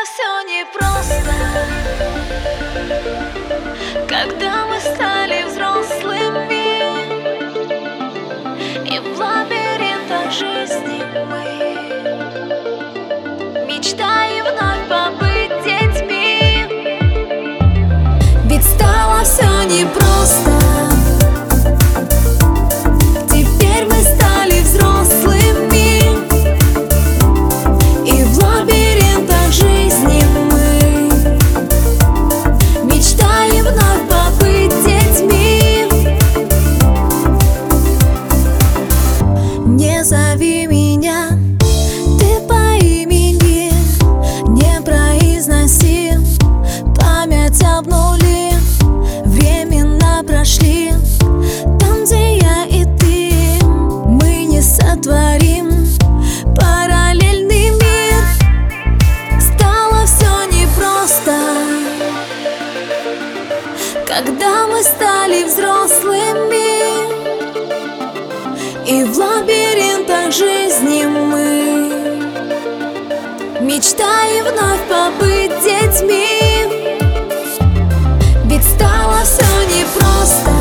все непросто, когда мы стали взрослыми, и в лабиринтах жизни мы мечтаем вновь побыть детьми. Ведь стало все непросто, теперь мы стали взрослыми, и в лабиринтах жизни мы мечтаем вновь побыть детьми. Не зови меня ты по имени, не произноси, память обнули, времена прошли. Там, где я и ты, мы не сотворим параллельный мир. Стало все непросто, когда мы стали взрослыми, и в лабиринтах жизни мы мечтаем вновь побыть детьми. Ведь стало все непросто,